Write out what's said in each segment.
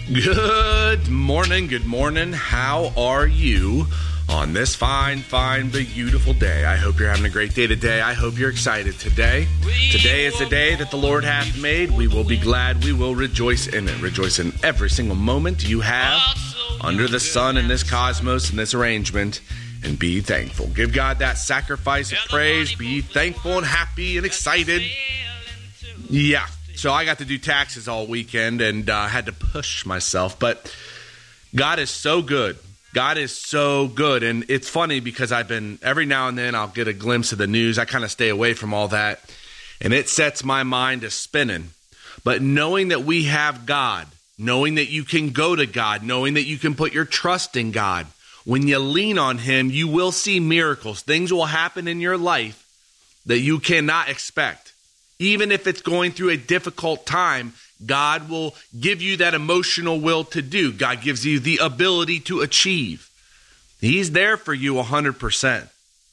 Good morning. How are you on this fine, beautiful day? I hope you're having a great day today. I hope you're excited today. Today is the day that the Lord hath made. We will be glad. We will rejoice in it. Rejoice in every single moment you have under the sun in this cosmos, in this arrangement, and be thankful. Give God that sacrifice of praise. Be thankful and happy and excited. Yeah. So I got to do taxes all weekend and had to push myself. But God is so good. God is so good. And it's funny because every now and then I'll get a glimpse of the news. I kind of stay away from all that. And it sets my mind to spinning. But knowing that we have God, knowing that you can go to God, knowing that you can put your trust in God, when you lean on Him, you will see miracles. Things will happen in your life that you cannot expect. Even if it's going through a difficult time, God will give you that emotional will to do. God gives you the ability to achieve. He's there for you 100%.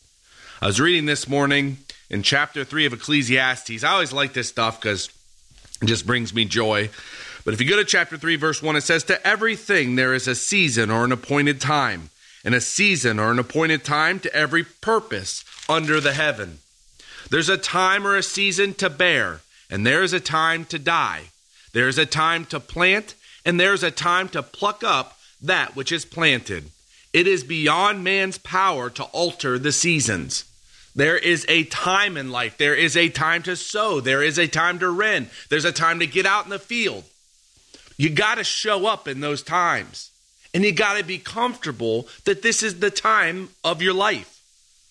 I was reading this morning in chapter 3 of Ecclesiastes. I always like this stuff because it just brings me joy. But if you go to chapter 3, verse 1, it says, "To everything there is a season or an appointed time, and a season or an appointed time to every purpose under the heaven. There's a time or a season to bear, and there's a time to die. There's a time to plant, and there's a time to pluck up that which is planted. It is beyond man's power to alter the seasons. There is a time in life. There is a time to sow. There is a time to rend. There's a time to get out in the field. You got to show up in those times, and you got to be comfortable that this is the time of your life.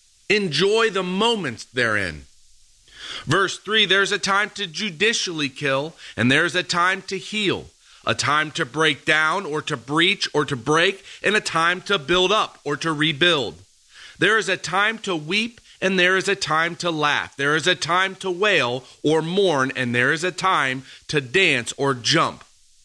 Enjoy the moments therein." Verse 3, "There's a time to judicially kill, and there's a time to heal, a time to break down or to breach or to break, and a time to build up or to rebuild. There is a time to weep, and there is a time to laugh. There is a time to wail or mourn, and there is a time to dance or jump."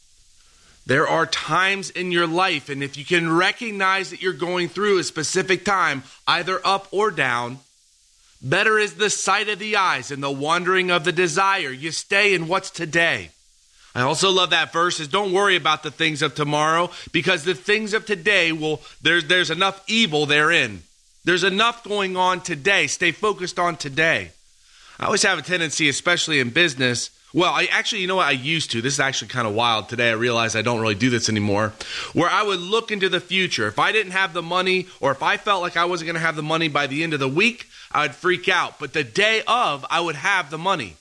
There are times in your life, and if you can recognize that you're going through a specific time, either up or down, better is the sight of the eyes and the wandering of the desire. You stay in what's today. I also love that verse is don't worry about the things of tomorrow, because the things of today there's enough evil therein. There's enough going on today. Stay focused on today. I always have a tendency, especially in business. Well, you know what? I used to. This is actually kind of wild. Today I realize I don't really do this anymore. Where I would look into the future. If I didn't have the money, or if I felt like I wasn't going to have the money by the end of the week, I would freak out. But the day of, I would have the money.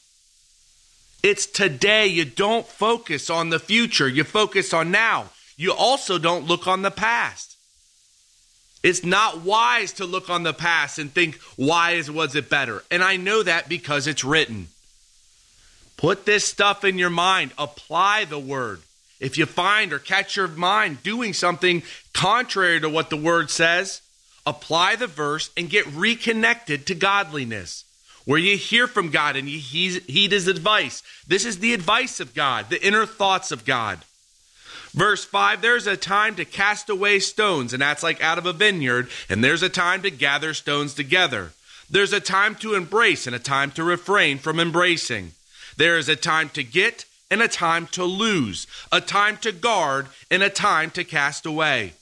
It's today. You don't focus on the future. You focus on now. You also don't look on the past. It's not wise to look on the past and think, why was it better? And I know that because it's written. Put this stuff in your mind. Apply the word. If you find or catch your mind doing something contrary to what the word says, apply the verse and get reconnected to godliness, where you hear from God and you heed His advice. This is the advice of God, the inner thoughts of God. Verse 5, "There's a time to cast away stones," and that's like out of a vineyard, "and there's a time to gather stones together. There's a time to embrace and a time to refrain from embracing. There is a time to get and a time to lose, a time to guard and a time to cast away."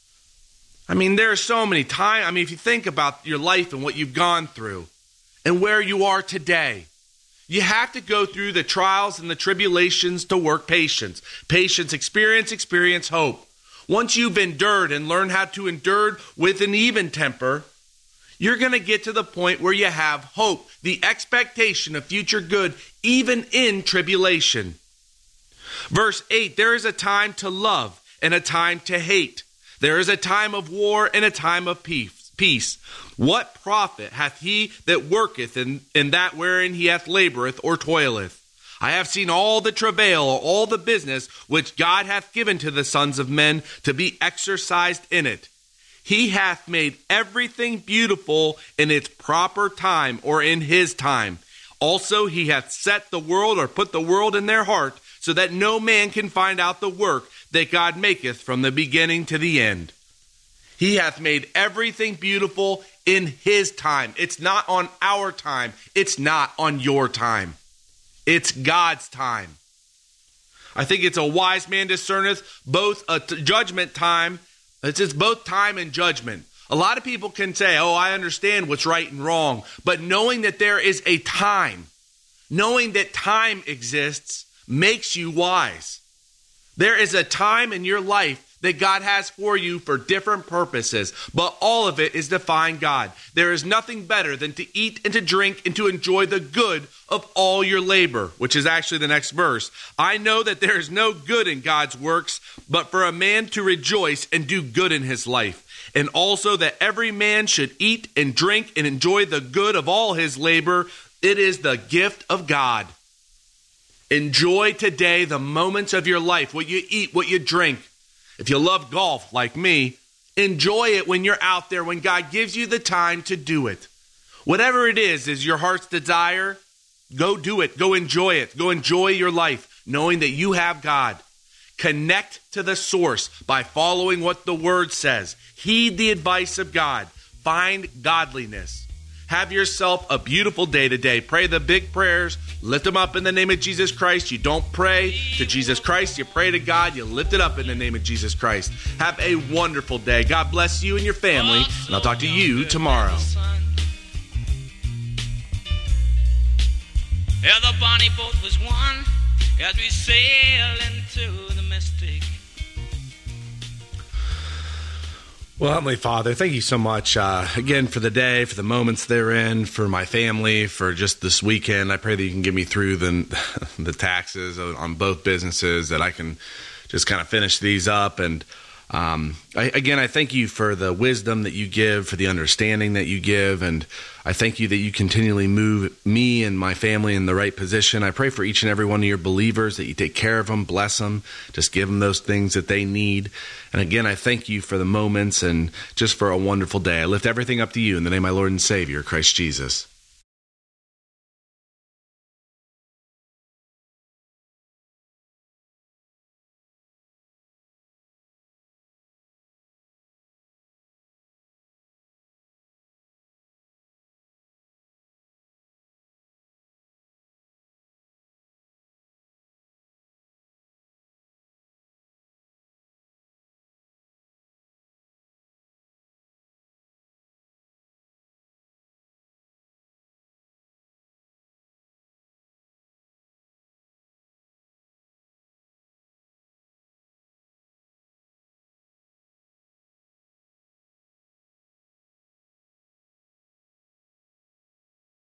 I mean, there are so many times. I mean, if you think about your life and what you've gone through and where you are today, you have to go through the trials and the tribulations to work patience. Patience, experience, hope. Once you've endured and learned how to endure with an even temper, you're going to get to the point where you have hope, the expectation of future good, even in tribulation. Verse 8, "There is a time to love and a time to hate. There is a time of war and a time of peace. What profit hath he that worketh in that wherein he hath laboreth or toileth? I have seen all the travail, or all the business which God hath given to the sons of men to be exercised in it. He hath made everything beautiful in its proper time, or in his time. Also he hath set the world, or put the world in their heart, so that no man can find out the work that God maketh from the beginning to the end. He hath made everything beautiful in his time." It's not on our time. It's not on your time. It's God's time. I think it's a wise man discerneth both a judgment time. It's just both time and judgment. A lot of people can say, oh, I understand what's right and wrong. But knowing that there is a time, knowing that time exists, makes you wise. There is a time in your life that God has for you for different purposes, but all of it is to find God. There is nothing better than to eat and to drink and to enjoy the good of all your labor, which is actually the next verse. I know that there is no good in God's works, but for a man to rejoice and do good in his life, and also that every man should eat and drink and enjoy the good of all his labor. It is the gift of God. Enjoy today the moments of your life, what you eat, what you drink. If you love golf like me, enjoy it when you're out there, when God gives you the time to do it. Whatever it is your heart's desire, go do it. Go enjoy it. Go enjoy your life, knowing that you have God. Connect to the source by following what the Word says. Heed the advice of God. Find godliness. Have yourself a beautiful day today. Pray the big prayers. Lift them up in the name of Jesus Christ. You don't pray to Jesus Christ. You pray to God. You lift it up in the name of Jesus Christ. Have a wonderful day. God bless you and your family. And I'll talk to you tomorrow. Yeah, the bonnie boat was one as we sail into the mystic. Well, Heavenly Father, thank you so much again for the day, for the moments therein, for my family, for just this weekend. I pray that you can get me through the taxes on both businesses, that I can just kind of finish these up. And I thank you for the wisdom that you give, for the understanding that you give, and I thank you that you continually move me and my family in the right position. I pray for each and every one of your believers that you take care of them, bless them, just give them those things that they need. And again, I thank you for the moments and just for a wonderful day. I lift everything up to you in the name of my Lord and Savior, Christ Jesus.